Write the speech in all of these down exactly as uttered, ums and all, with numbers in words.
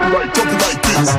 like, drop it like this.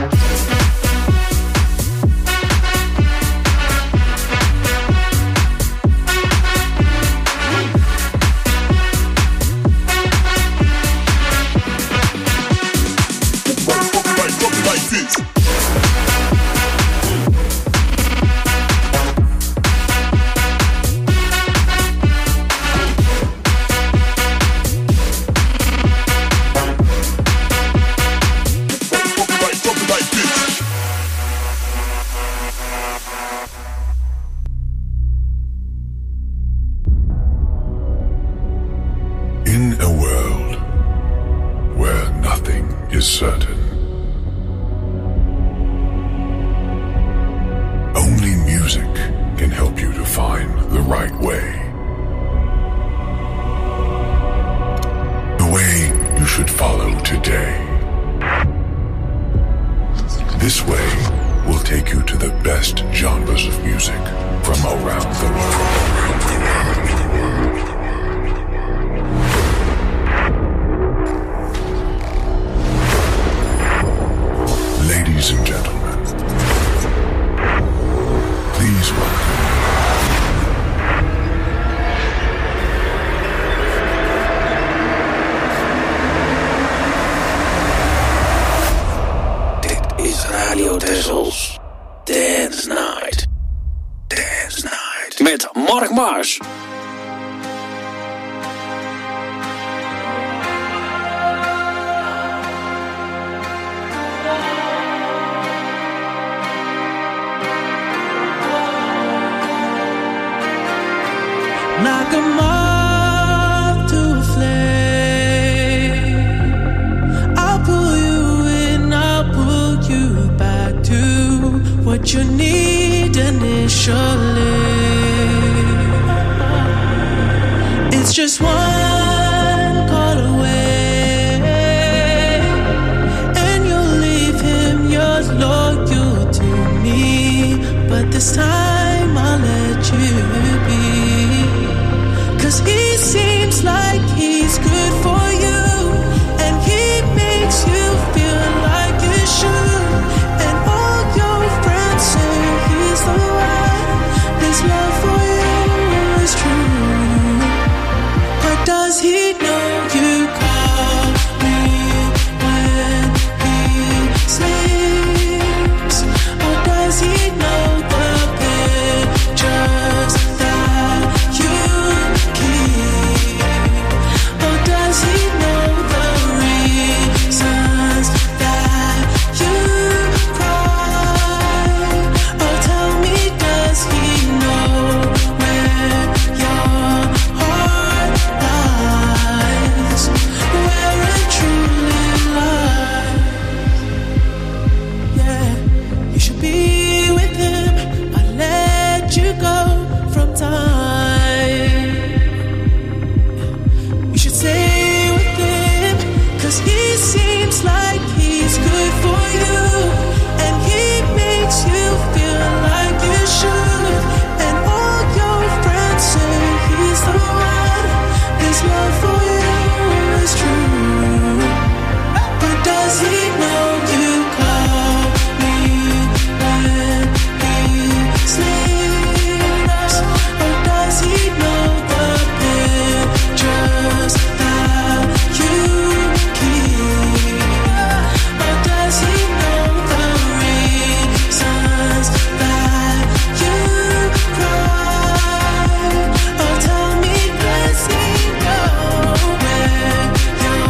Mars. Like a moth to a flame, I'll pull you in, I'll pull you back to what you need initially. It's just one call away, and you'll leave him, you're loyal to me, but this time I'll let you be. Cause he seems like he's good for you, and he makes you feel like you should. And all your friends say he's the one. His love for you is true. But does he know you call me when he sleeps? Or does he know the pictures that you keep? Or does he know the reasons that you cry? Or tell me, does he know where your heart lies? Where it truly lies? Yeah, you should be with him. I let you go from time. You should stay with him, cause he seems like he's good for you, and he makes you feel like you should. And all your friends say he's the one. His love for you is true. But does he know you call me when he sleeps? Or does he know the pictures that you keep? Or does he know the reasons that you cry? Or tell me, does he know where your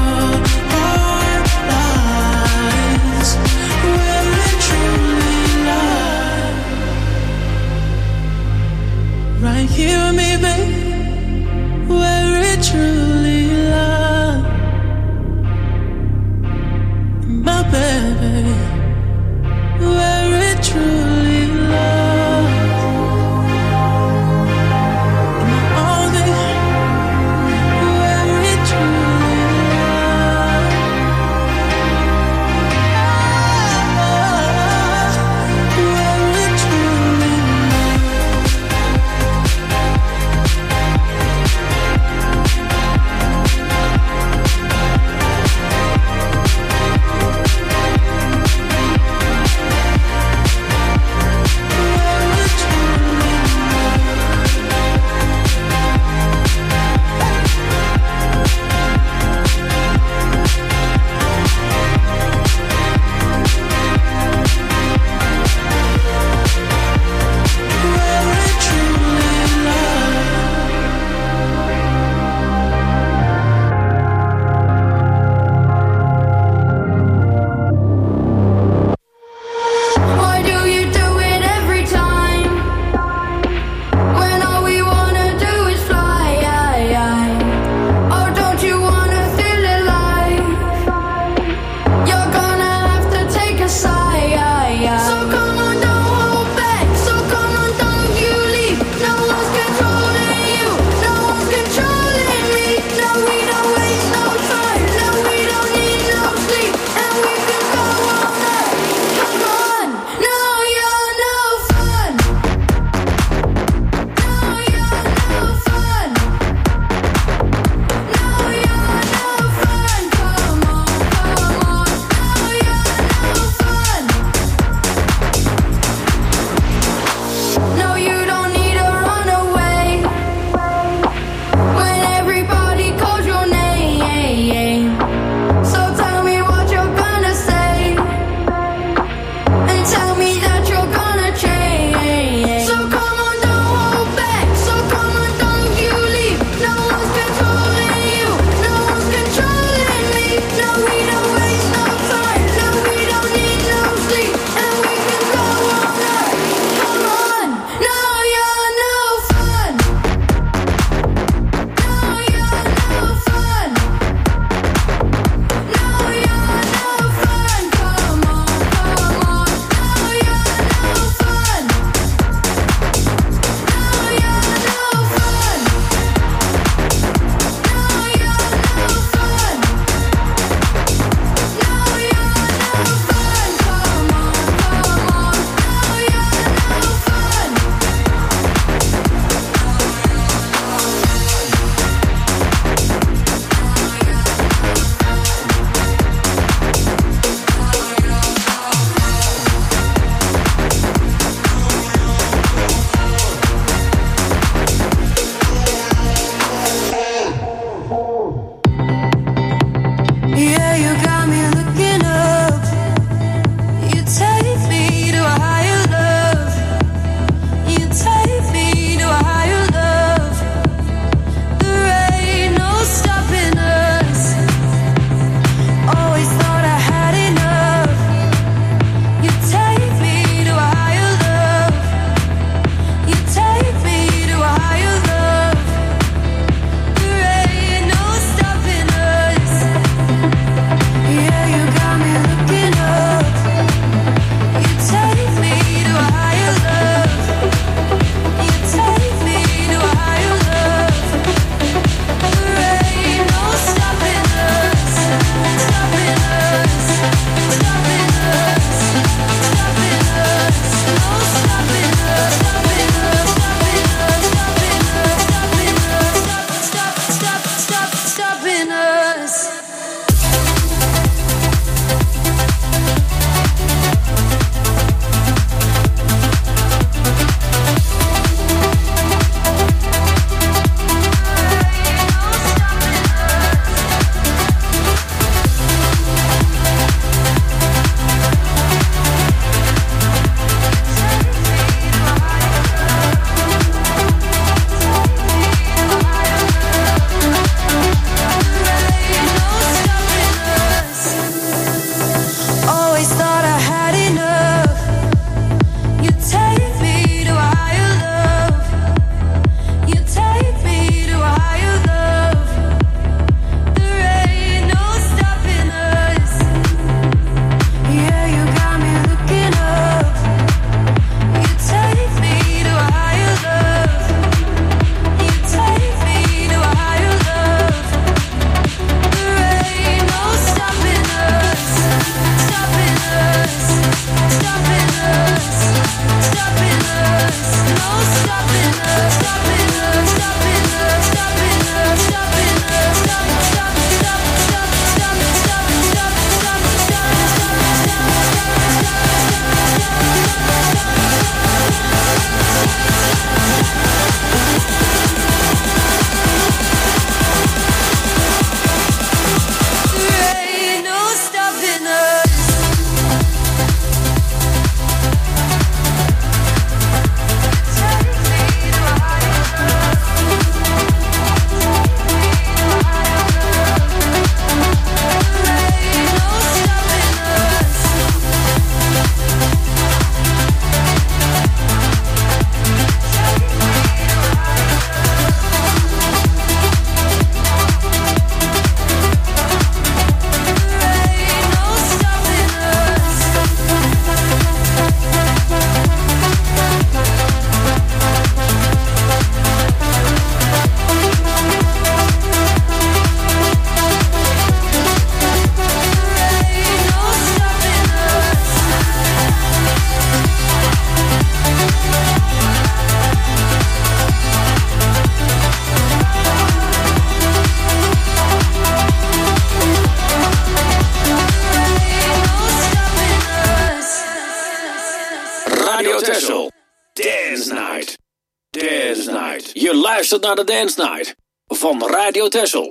luistert naar de Dance Night van Radio Texel.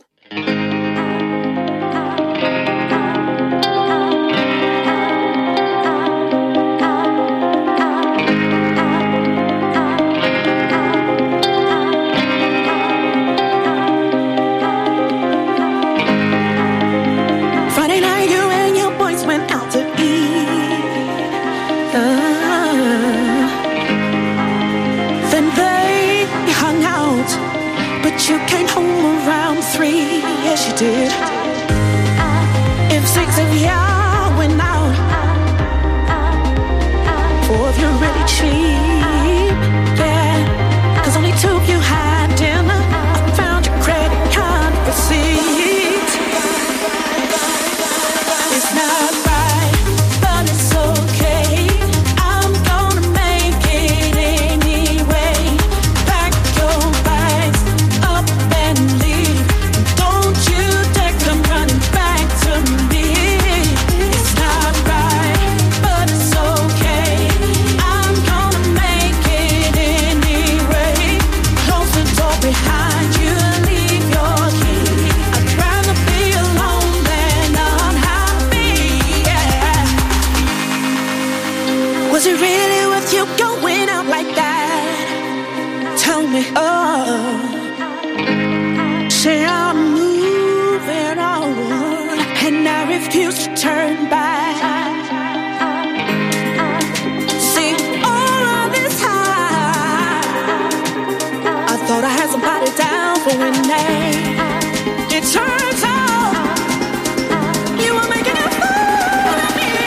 Friday night, you and your boys went out to eat. Uh, then they hung out, but you came home around three. Yes, you did. If six of y'all went out, four of you really cheap. Yeah, 'cause only two of you had dinner. I found your credit card receipt. It's not right, but it's okay. I'm gonna make it anyway. Pack your bags up and leave. Don't you dare come running back to me. It's not right, but it's okay. I'm gonna make it anyway. Close the door behind you, leave your key. I'd rather be alone than unhappy. Yeah. Was it really worth you going out like that? Tell me, oh. Say I'm moving on, and I refuse to turn back. See, all of this time, I thought I had somebody down for winning. It turns out you were making a fool of me.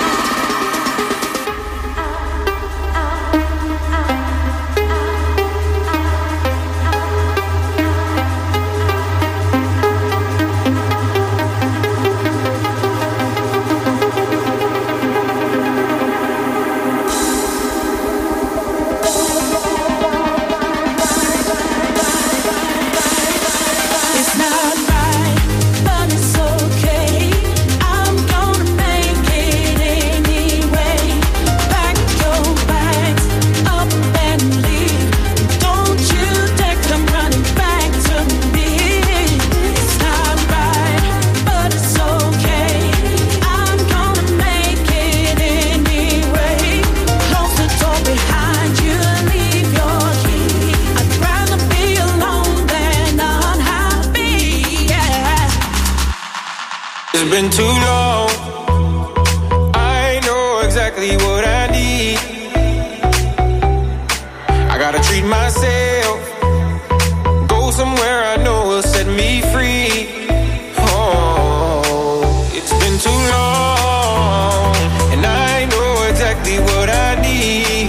It's not right, but it's okay. I'm gonna make it anyway. Pack your bags up and leave. Don't you dare come running back to me. It's not right, but it's okay. I'm gonna make it anyway. Close the door behind you, leave your key. I'd rather be alone than unhappy. Yeah. It's been too long. I know exactly what I need. I gotta treat myself. Go somewhere I know will set me free. Oh, it's been too long. And I know exactly what I need.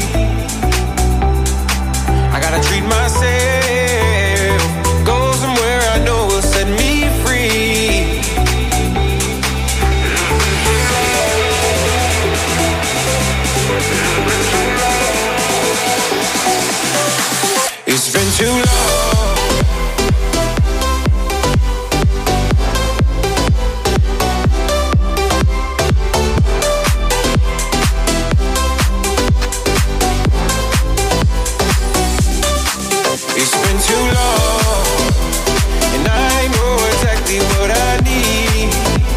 I gotta treat myself. Go somewhere I know will set me free. It's been too long. It's been too long. And I know exactly what I need.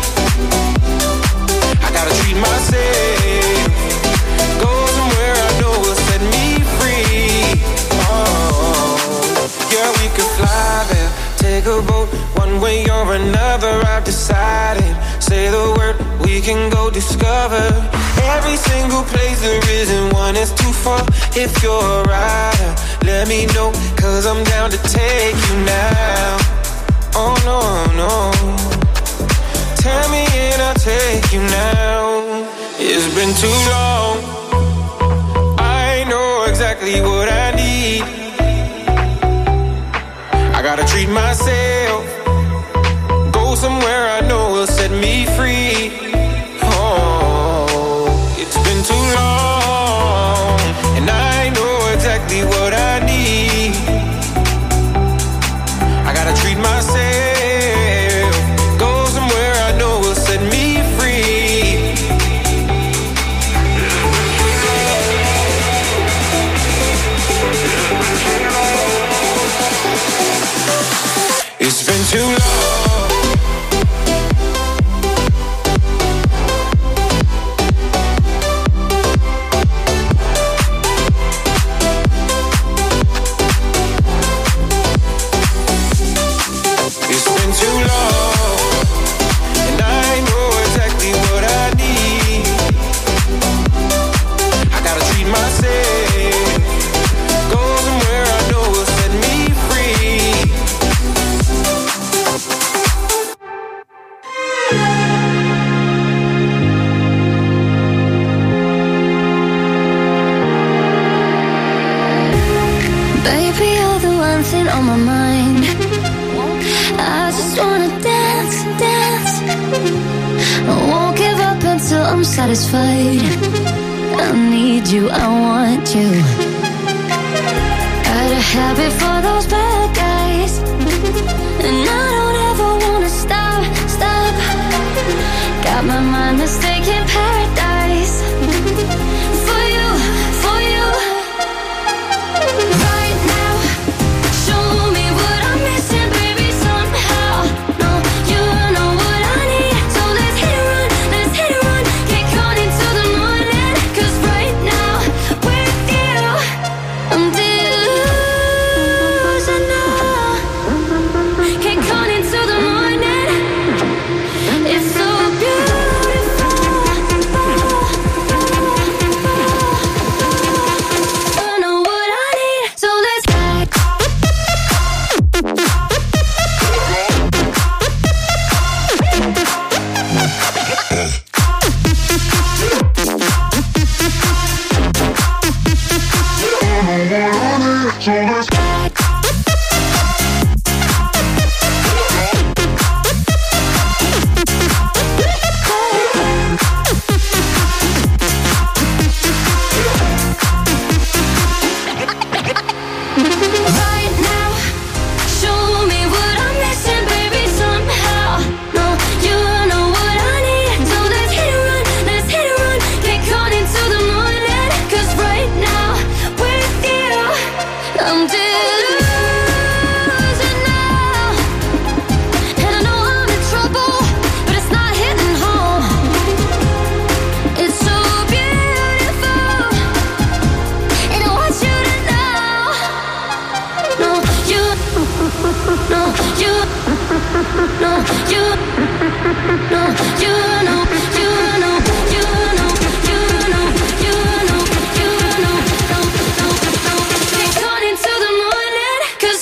I gotta treat myself. Go somewhere I know will set me free. Oh, yeah, we could fly there. Take a boat, one way or another, I've decided. Say the word, we can go discover every single place there isn't one is too far. If you're a rider, let me know, 'cause I'm down to take you now. Oh no, no. Tell me and I'll take you now. It's been too long. I know exactly what I need. I gotta treat myself. Go somewhere I know will set me free. Oh, it's been too long. And I know exactly what I need. I gotta treat myself. Go somewhere I know will set me free. dancing on my mind. I just wanna dance, dance. I won't give up until I'm satisfied. I need you, I want you. Got a habit for those bad guys, and I don't ever wanna stop, stop. Got my mind mistaken paradise for you, for you. Right now, show me what I'm missing, baby, somehow. No, you know what I need, so let's hit and run, let's hit and run. Kick on into the morning, 'cause right now, with you, I'm delusional. Kick on into the morning, it's so beautiful. You know what I need, so let's right now, show me what I'm missing, baby, somehow. No, you know what I need, so let's hit and run, let's hit and run. Kick on into the morning, 'cause right now, with you, I'm delusional. And I know I'm in trouble, but it's not hitting home. It's so beautiful, and I want you to know. No, you, no, you, no, you, no, you know, you know, you know, you know, you know, you know, no, no, no. Kick on into the morning, 'cause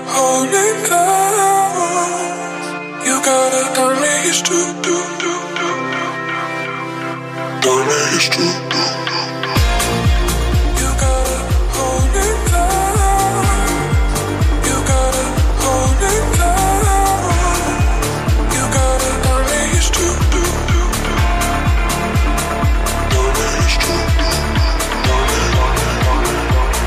hold it close. You gotta tell me it's true, do, do, do, do. Tell me it's true, do, do. You gotta hold it close. You gotta hold it close. You gotta tell me it's true, do, do, do. Tell me it's true, do, do. Tell me, tell me, tell me, tell me.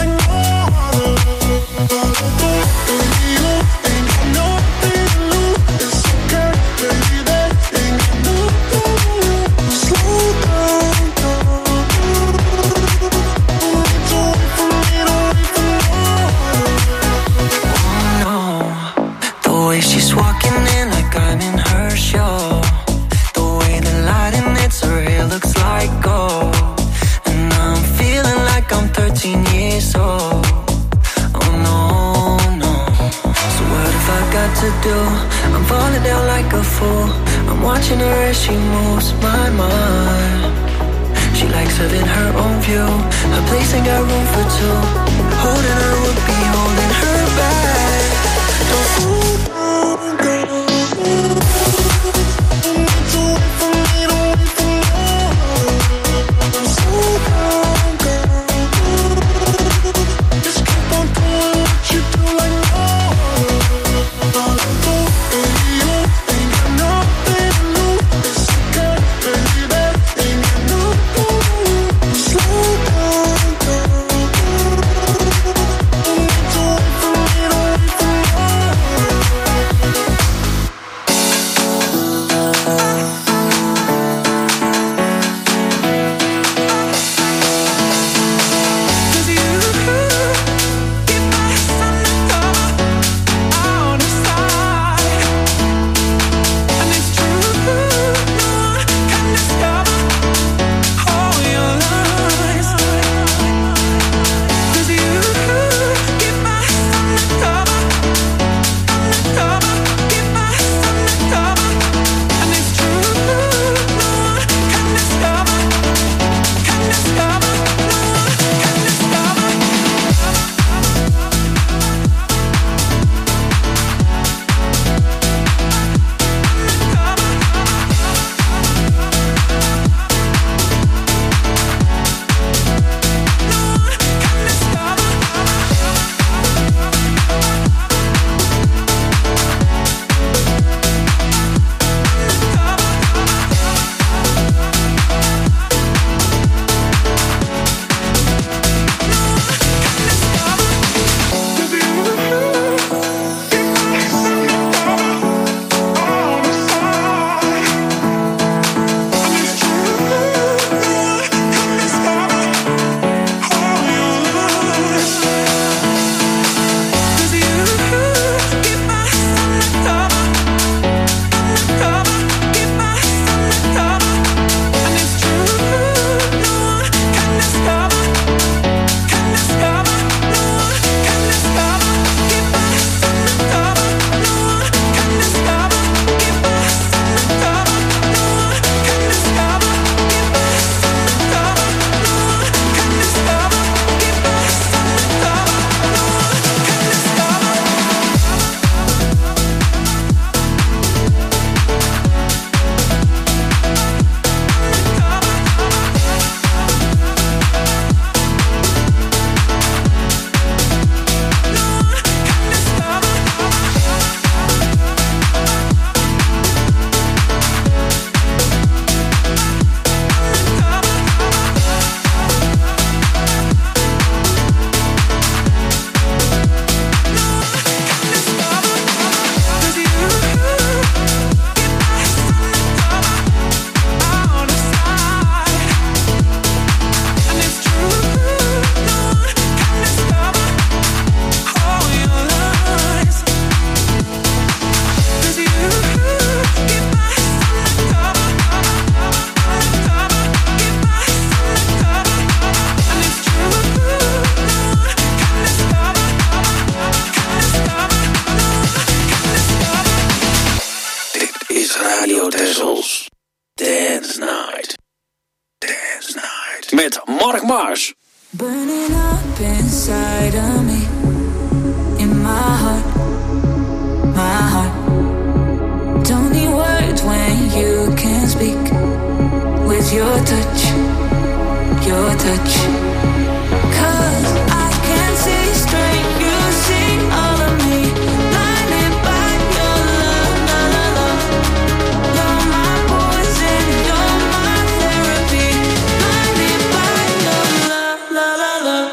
Like watching her as she moves my mind. She likes having her own view. Her place ain't got room for two. Holding her would be holding her back. Don't slow down, girl. Don't wait for me, don't wait for more. Don't slow down, girl. Just keep on doing what you do like no. All I know is you ain't got nothing to lose. It's okay, baby, ain't got no. Slow down, girl. Don't wait for me, don't wait for more. Cause you keep my undercover on the side. And it's true, no one can discover all your lies. Cause you keep my undercover, undercover, keep my undercover. And it's true, no one can discover, can discover, no one can discover. Met Mark Mars. Burning up inside of me, in my heart, my heart. Don't need words when you can speak. With your touch, your touch. 'Cause I can see straight, you see all of me. Blinded by your love, love, love, love. You're my poison, you're my therapy. Blinded by your love, love, love, love.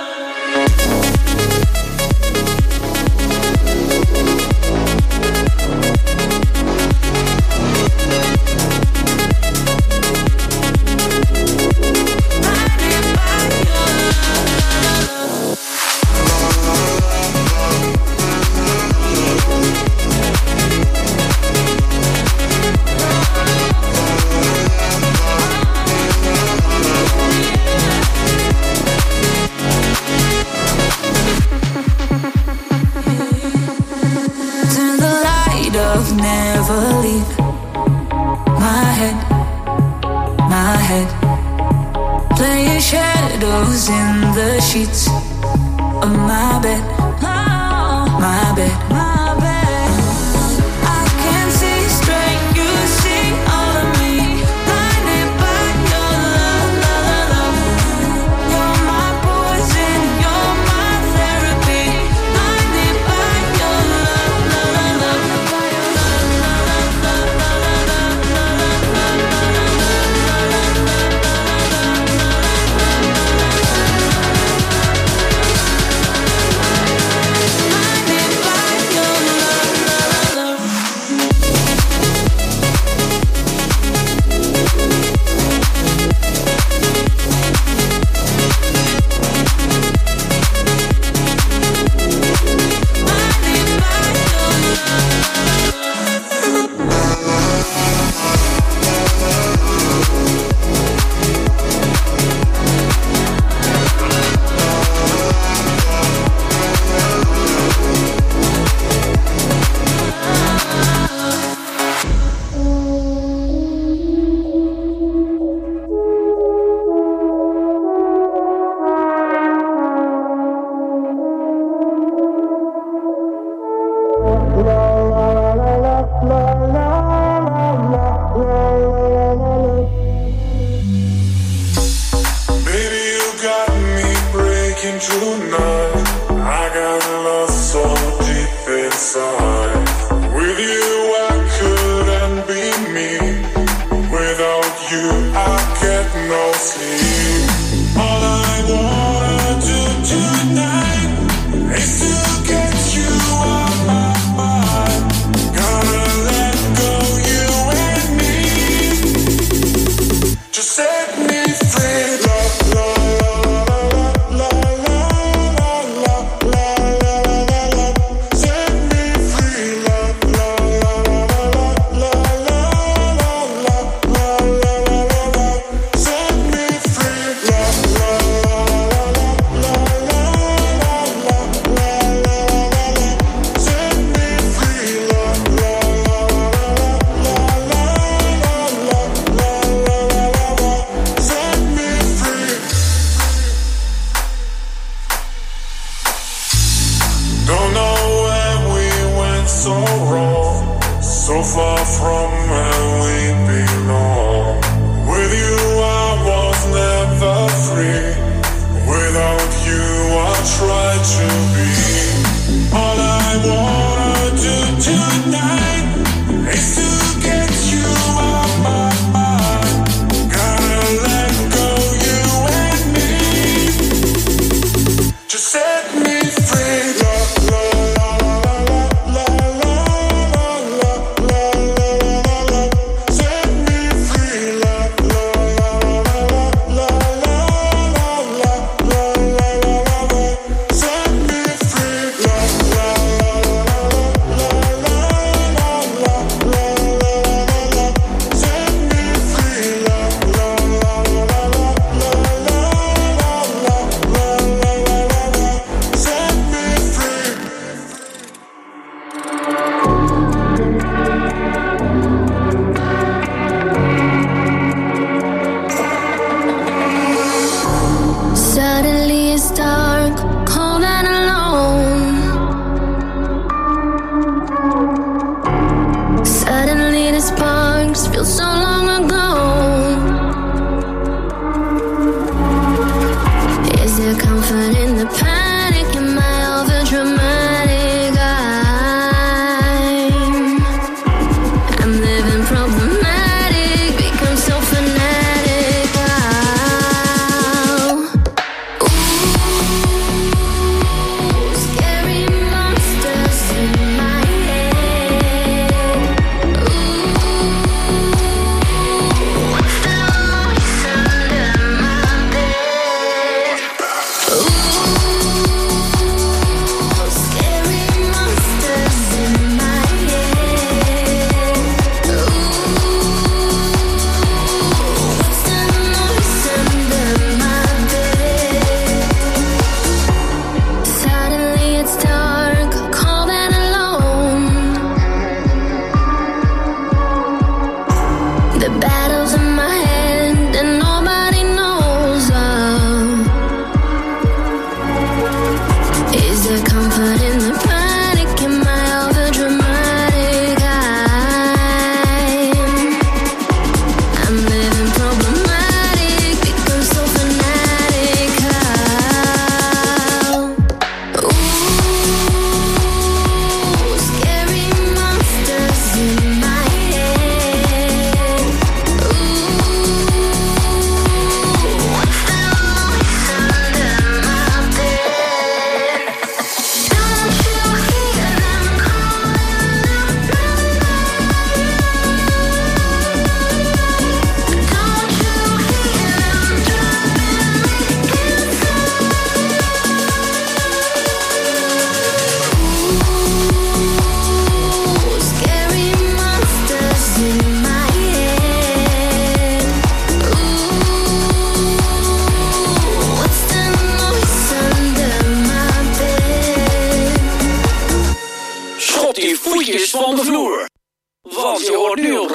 Blinded by your head, my head, playing shadows in the sheets of my bed, my bed, my bed. I can't see straight, you see all of me, blinded by your love, love, love. You're my poison, you're my therapy, blinded by your love, love, love.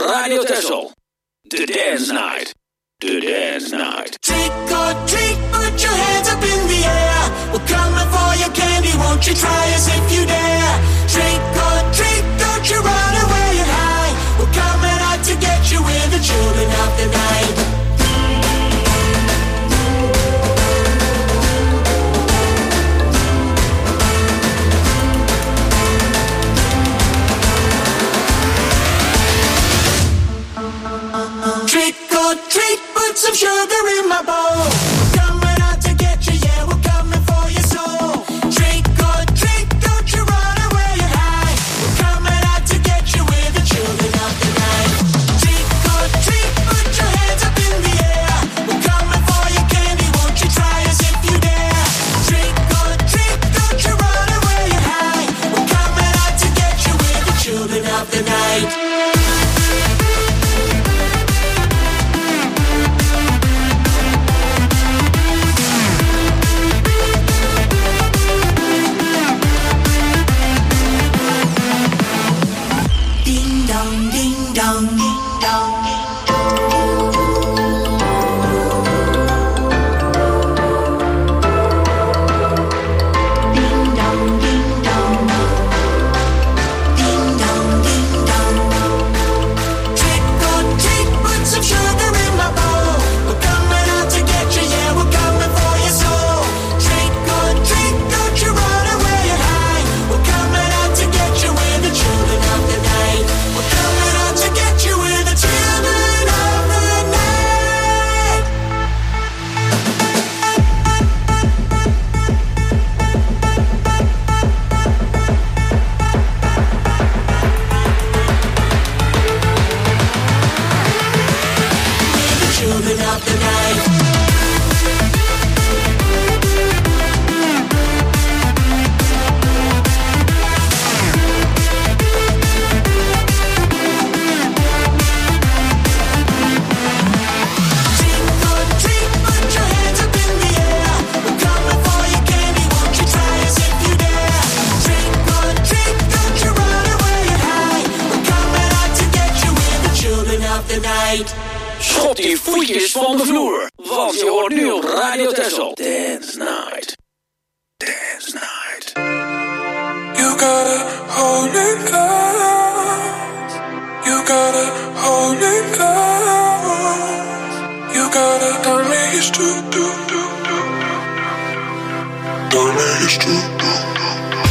Radio Texel. The Dance Night. The Dance Night. Trick or treat, put your hands up in the air. We're coming for your candy, won't you try us if you dare? Trick or treat, don't you run away and hide. We're coming out to get you, we're the children of the night. Trick or treat, put some sugar in my bowl. We're coming out to get you, yeah, we're coming for your soul. Trick or treat, don't you run away and hide. We're coming out to get you, we're the children of the night. Trick or treat, put your hands up in the air. We're coming for your candy, won't you try us if you dare? Trick or treat, don't you run away and hide. We're coming out to get you, we're the children of the night. Schop die voetjes van de vloer, want je hoort nu op Radio Texel. Dance Night. Dance Night. You gotta hold me close. You gotta hold me close. You gotta tell me it's true, do, do, do, do. Tell me it's true, do, do.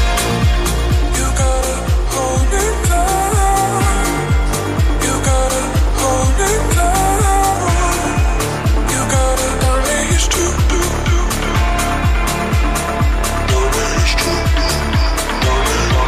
You gotta hold me close. You gotta hold me close. You gotta tell me it's true, do, do, do. Tell me it's true, do, do.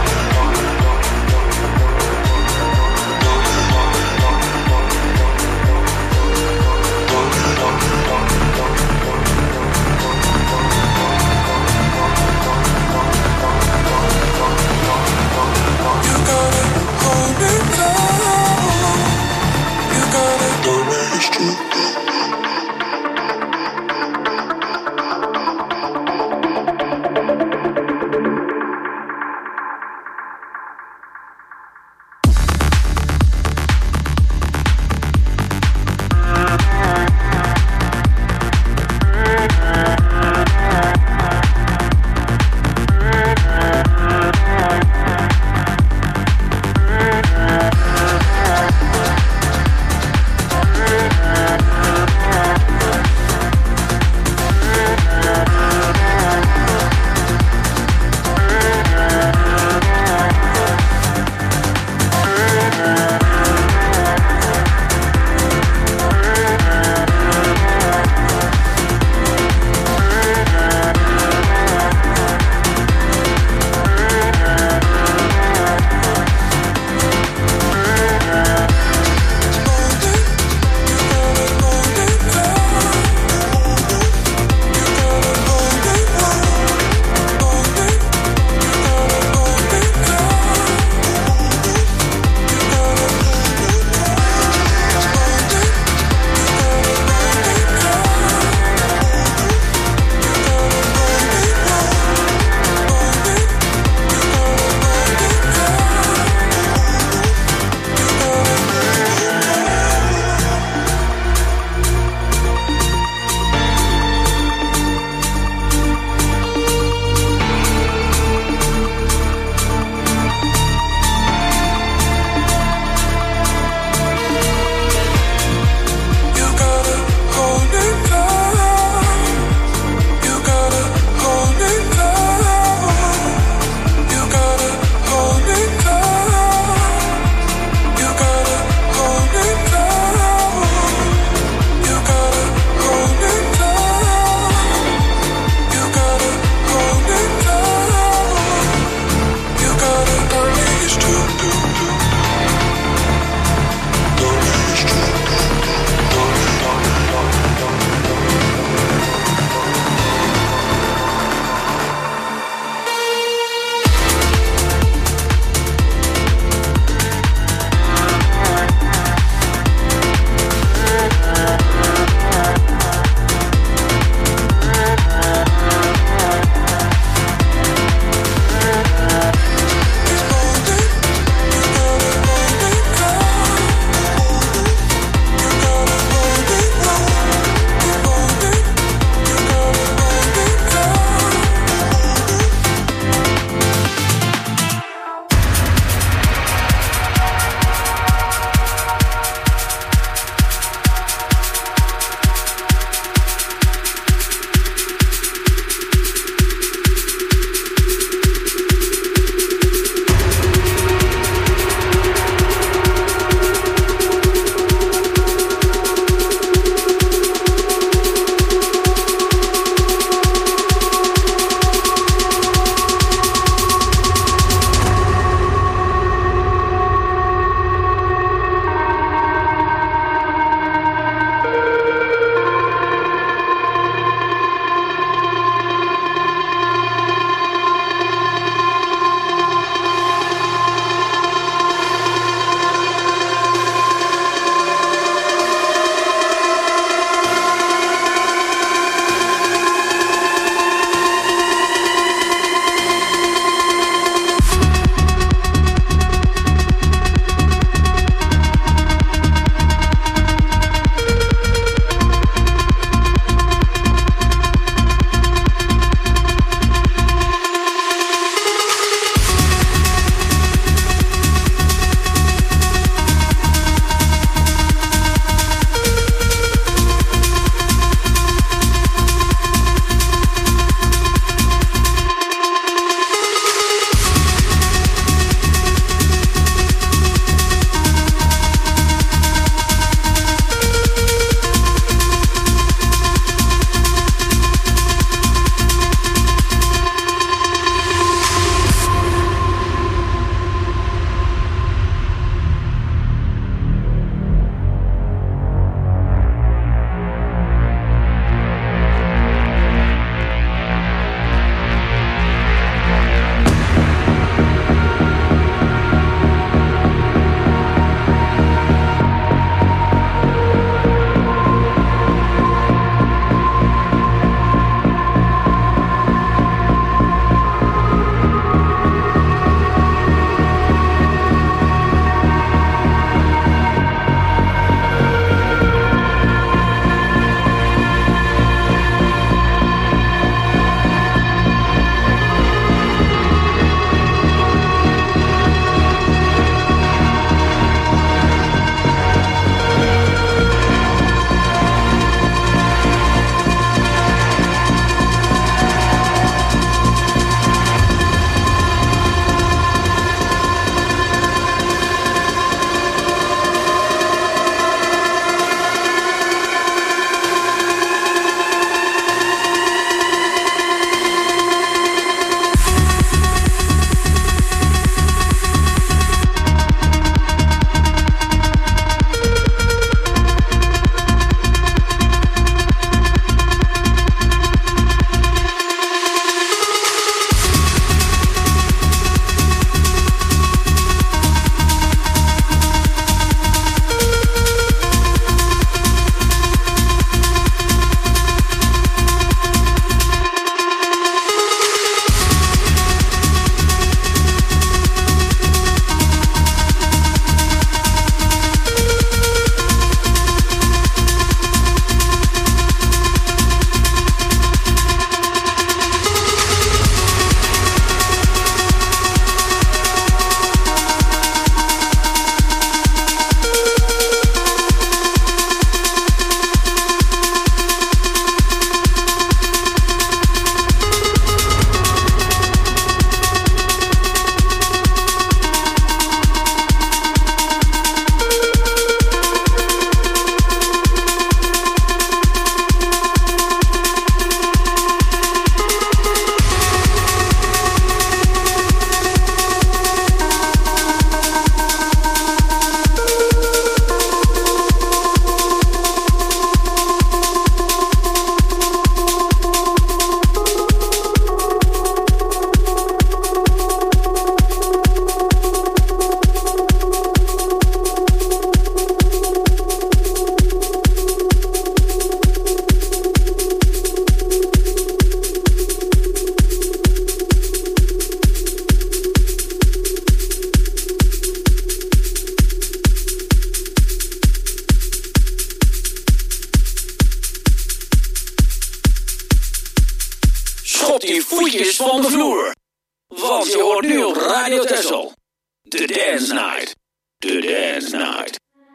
schot die voetjes van de vloer. Want je hoort nu op Radio Texel. The Dance Night. The Dance Night.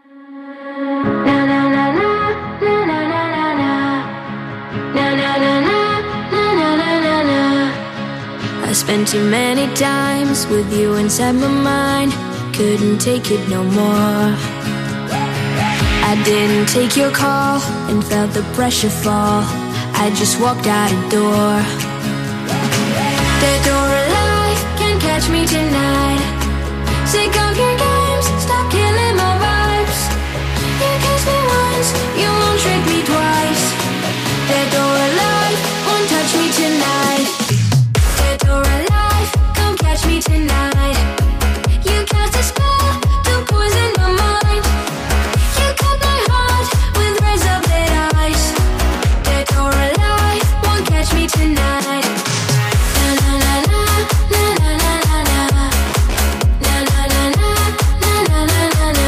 I spent too many times with you inside my mind. Couldn't take it no more. I didn't take your call and felt the pressure fall. I just walked out the door. The door of life can't catch me tonight. Sick of your games, stop killing my vibes. You kiss me once, you won't trick me twice. The door of life won't touch me tonight. The door of life, come catch me tonight. You cast a spell to poison my mind. You cut my heart with razor-blade eyes. The door of life won't catch me tonight. Na na na na na na na na na na na na na na na na na.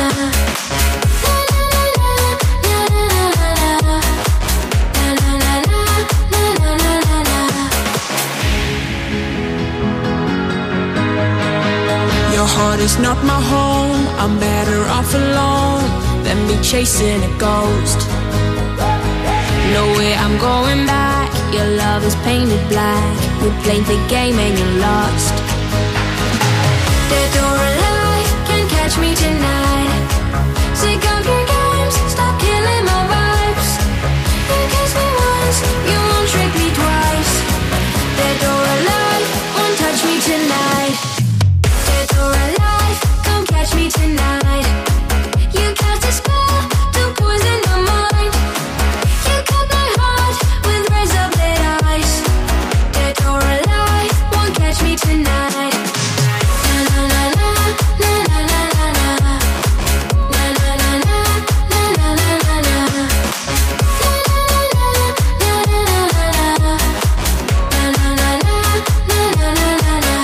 Your heart is not my home. I'm better off alone than me chasing a ghost. No way I'm going back. Your love is painted black. We played the game and you lost. The door of life can't catch me tonight. Sick of your games, stop killing my vibes. You kiss me once, you won't trick me twice. The door of life won't touch me tonight. The door of life, come catch me tonight. You cast a spell to poison my mind. You cut my heart with razor-blade eyes. The door of life won't catch me tonight. Na na na na na na na na na. Na na na na na na na na na. Na na na na na na na. Na na na na na na na.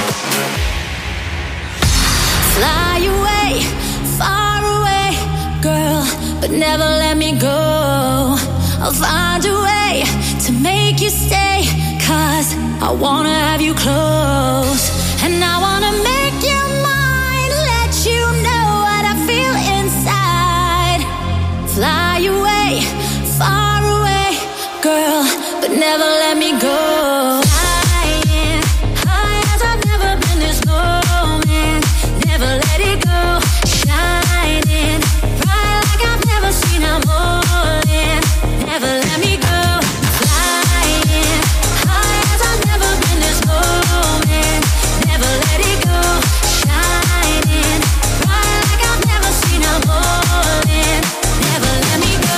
Fly away, far away, girl, but never let me go. I'll find a way to make you stay, 'cause I wanna have you close. And I wanna make you mine, let you know what I feel inside. Fly away, far away, girl, but never let me go. Flying high as I've never been this moment. Never let it go. Shining bright like I've never seen. I'm all in. Never let me go. Flying high as I've never been this moment. Never let it go. Shining bright like I've never seen. I'm all in. Never let me go.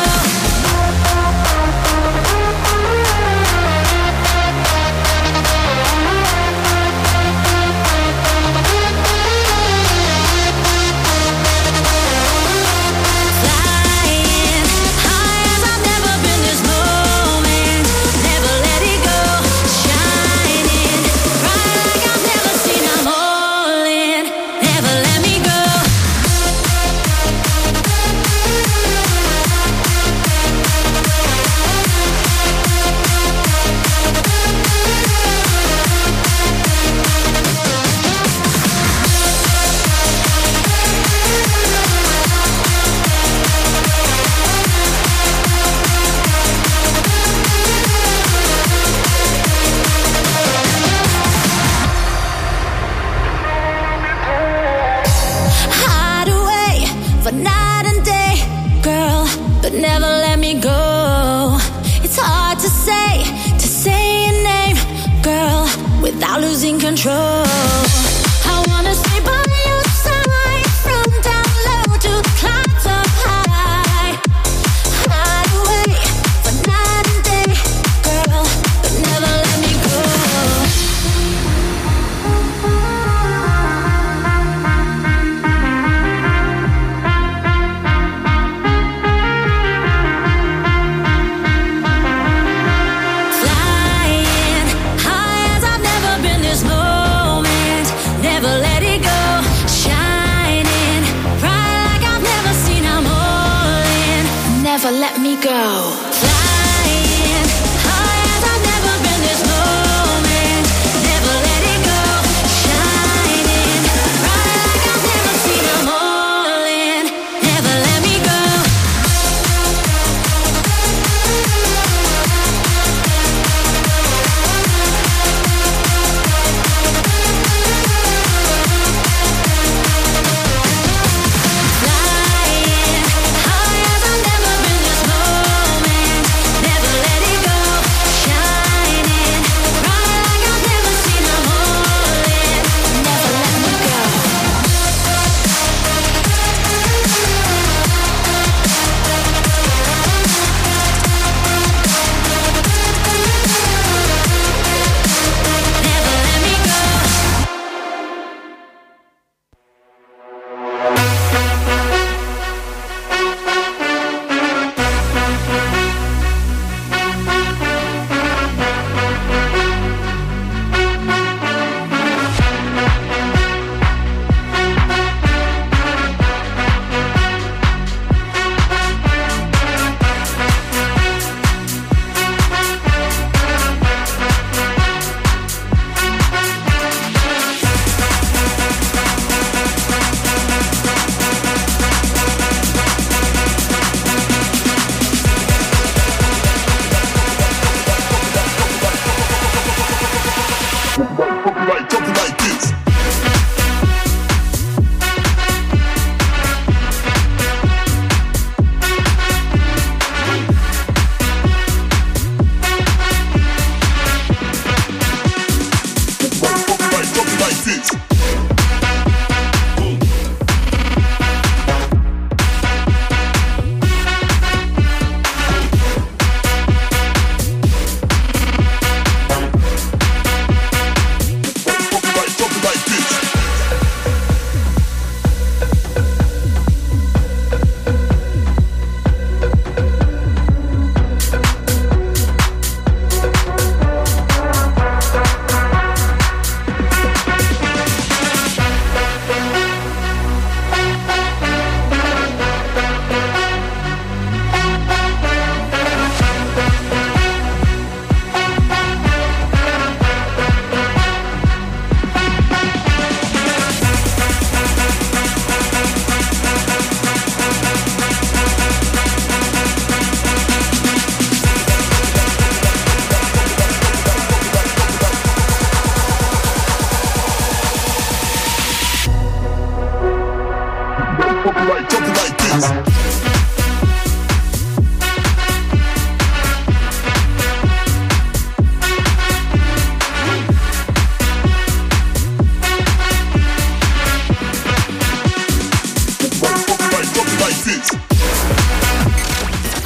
Flying high as I've never been this moment. Never let it go. Shining bright like I've never seen. I'm all in. Never let me go. Hide away for night and day, girl, but never let me go. It's hard to say, to say your name, girl, without losing control. I wanna stay by your side, from down low to the clouds up high. Hide away for night and day, girl, but never let me go. Flying high as I've never been this moment. Never let it go. Shining bright like I've never seen. I'm all in. Never let me go. Flying high as I've never been this moment.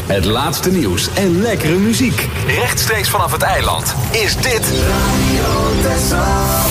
Het laatste nieuws en lekkere muziek. Rechtstreeks vanaf het eiland is dit Radio Texel.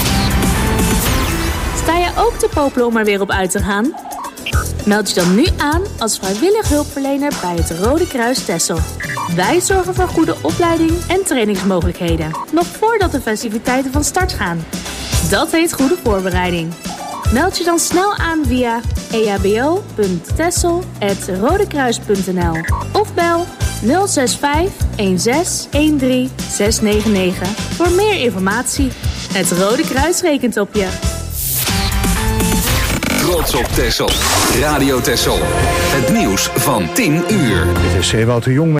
Sta je ook te popelen om er weer op uit te gaan? Meld je dan nu aan als vrijwillig hulpverlener bij het Rode Kruis Texel. Wij zorgen voor goede opleiding en trainingsmogelijkheden, nog voordat de festiviteiten van start gaan. Dat heet goede voorbereiding. Meld je dan snel aan via e h b o punt texel apenstaartje rodekruis punt n l of bel nul zes vijf een zes een drie zes negen negen voor meer informatie. Het Rode Kruis rekent op je. Trots op Texel. Radio Texel. Het nieuws van tien uur. Dit is Ewout de Jong.